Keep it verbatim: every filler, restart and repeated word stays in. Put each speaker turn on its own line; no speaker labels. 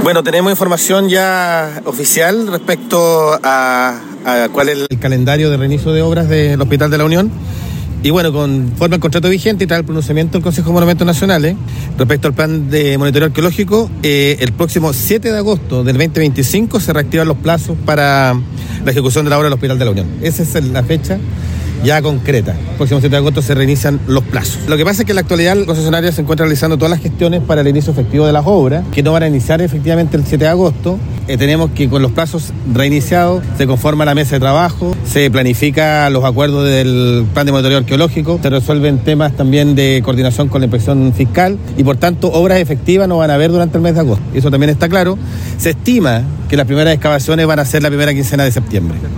Bueno, tenemos información ya oficial respecto a, a cuál es el calendario de reinicio de obras del Hospital de la Unión. Y bueno, conforme al contrato vigente y tras el pronunciamiento del Consejo de Monumentos Nacionales, respecto al plan de monitoreo arqueológico, eh, el próximo siete de agosto del veinte veinticinco se reactivan los plazos para la ejecución de la obra del Hospital de la Unión. Esa es la fecha ya concreta. El próximo siete de agosto se reinician los plazos. Lo que pasa es que en la actualidad el concesionario se encuentra realizando todas las gestiones para el inicio efectivo de las obras, que no van a iniciar efectivamente el siete de agosto. Eh, tenemos que con los plazos reiniciados se conforma la mesa de trabajo, se planifica los acuerdos del plan de monitoreo arqueológico, se resuelven temas también de coordinación con la inspección fiscal y por tanto obras efectivas no van a haber durante el mes de agosto. Eso también está claro. Se estima que las primeras excavaciones van a ser la primera quincena de septiembre.